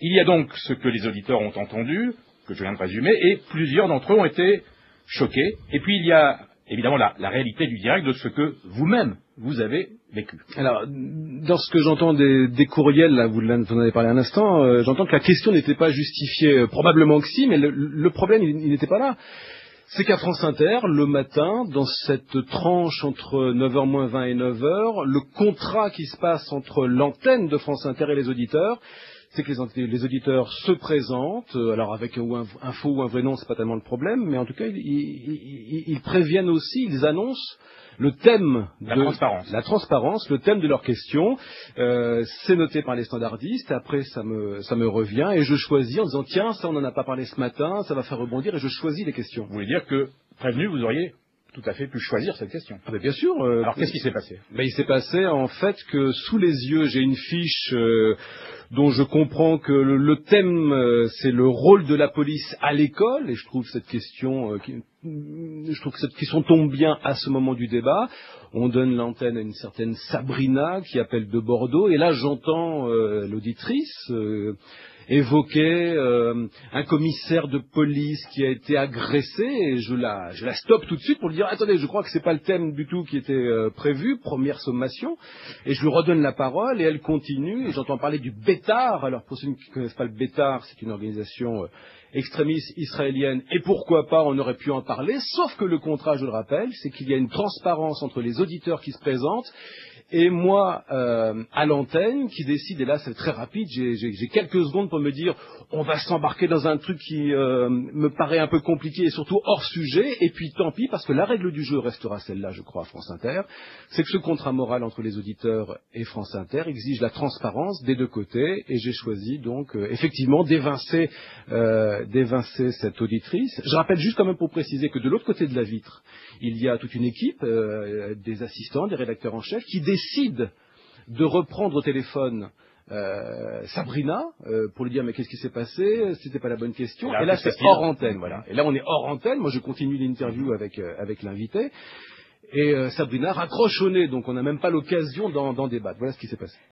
Il y a donc ce que les auditeurs ont entendu, que je viens de résumer, et plusieurs d'entre eux ont été choqués. Et puis il y a évidemment la réalité du direct de ce que vous-même, vous avez vécu. Alors, dans ce que j'entends des courriels, là, vous en avez parlé un instant, j'entends que la question n'était pas justifiée. Probablement que si, mais le problème, il n'était pas là. C'est qu'à France Inter, le matin, dans cette tranche entre 9h moins 20 et 9h, le contrat qui se passe entre l'antenne de France Inter et les auditeurs, c'est que les auditeurs se présentent, alors avec un faux ou un vrai nom, c'est pas tellement le problème, mais en tout cas, ils préviennent aussi, ils annoncent le thème la transparence, le thème de leur question. C'est noté par les standardistes, après ça me revient et je choisis en disant tiens, ça on n'en a pas parlé ce matin, ça va faire rebondir et je choisis les questions. Vous voulez dire que, prévenu, vous auriez tout à fait pu choisir cette question. Ah ben bien sûr. Alors qu'est-ce qui s'est passé? Il s'est passé en fait que sous les yeux j'ai une fiche dont je comprends que le thème c'est le rôle de la police à l'école et je trouve cette question tombe bien à ce moment du débat. On donne l'antenne à une certaine Sabrina qui appelle de Bordeaux et là j'entends l'auditrice évoquer un commissaire de police qui a été agressé et je la stoppe tout de suite pour lui dire attendez, je crois que c'est pas le thème du tout qui était prévu, première sommation, et je lui redonne la parole et elle continue et j'entends parler du Bétar. Alors pour ceux qui ne connaissent pas le Bétar, c'est une organisation extrémiste israélienne et pourquoi pas on aurait pu en parler, sauf que le contrat, je le rappelle, c'est qu'il y a une transparence entre les auditeurs qui se présentent et moi à l'antenne qui décide, et là c'est très rapide, j'ai quelques secondes pour me dire on va s'embarquer dans un truc qui me paraît un peu compliqué et surtout hors sujet, et puis tant pis parce que la règle du jeu restera celle-là je crois à France Inter, c'est que ce contrat moral entre les auditeurs et France Inter exige la transparence des deux côtés et j'ai choisi donc effectivement d'évincer cette auditrice. Je rappelle juste quand même pour préciser que de l'autre côté de la vitre il y a toute une équipe, des assistants, des rédacteurs en chef qui décident de reprendre au téléphone Sabrina pour lui dire mais qu'est-ce qui s'est passé, c'était pas la bonne question, et là c'est hors antenne, voilà. Et là on est hors antenne, moi je continue l'interview avec l'invité et Sabrina raccroche au nez, donc on n'a même pas l'occasion d'en débattre. Voilà ce qui s'est passé.